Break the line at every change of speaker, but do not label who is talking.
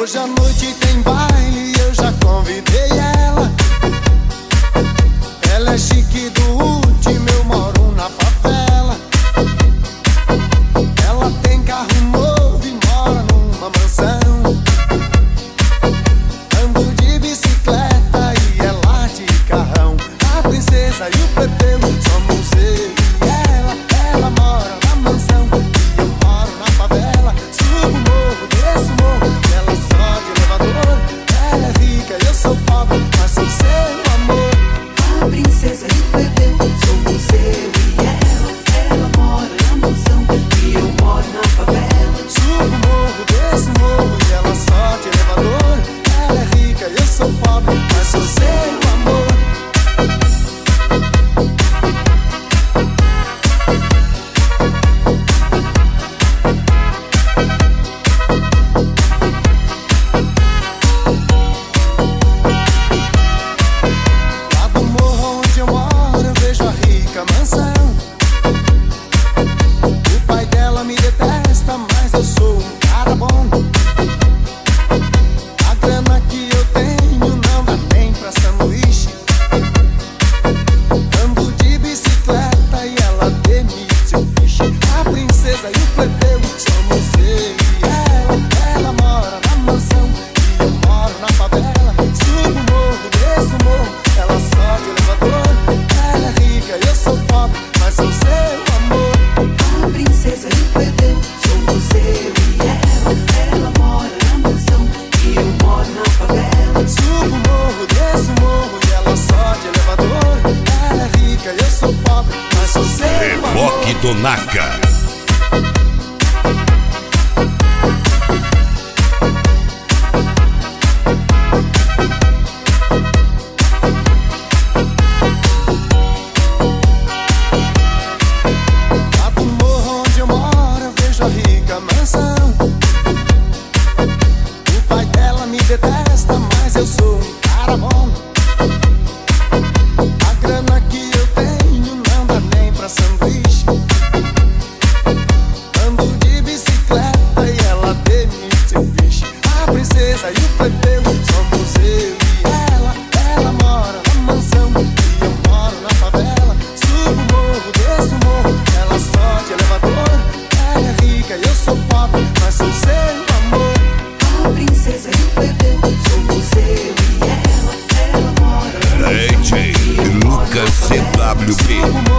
Hoje à noite tem baile e eu já convidei ela. Ela é chique do último, eu moro na favela. Ela tem carro novo e mora numa mansão. Ando de bicicleta e ela de carrão. A princesa e o plebeu somos eu e ela. Ela mora na mansão e eu moro na favela. Subo o morro, desço o morro e ela só de elevador. Ela é rica e eu sou pobre, mas sou seu amor.
A princesa e o plebeu somos eu e ela. Ela mora na mansão e eu moro na favela.
Subo o morro, desço o morro e ela só de elevador. Ela é rica e eu sou pobre, mas sou seu amor. Lá do morro onde eu moro eu vejo a rica mansão. O pai dela me detesta, mas eu sou um cara bom. A grana que eu tenho não dá nem pra sanduíche. Ando de bicicleta e ela demite o bicho. A princesa e o plebeu somos eu e ela. Ela mora na mansão e eu moro na favela. Subo o morro, desço o morro, ela só de elevador. Ela é rica e eu sou pobre, mas sou seu amor.
A princesa e o plebeu somos eu e ela. Ela mora na mansão e eu moro na favela.
Subo o morro, desço o morro e ela só de elevador. Ela é rica e eu sou pobre, mas sou seu amor.
Reboque do Naka.
Lá do morro onde eu moro eu vejo a rica mansão. O pai dela me detesta, mas eu sou um cara bom. A grana que eu tenho não dá nem pra sanduíche. Ando de bicicleta e ela demite o bicho. A princesa e o plebeu somos eu e ela. Ela mora na mansão e eu moro na favela. Subo o morro, desço o morro, ela só de elevador. Ela é rica e eu sou pobre, mas sou seu amor.
A princesa e o plebeu somos eu e ela. Ela mora na mansão
DJ
e eu moro na
Lucas
favela.
CWB.
Subo o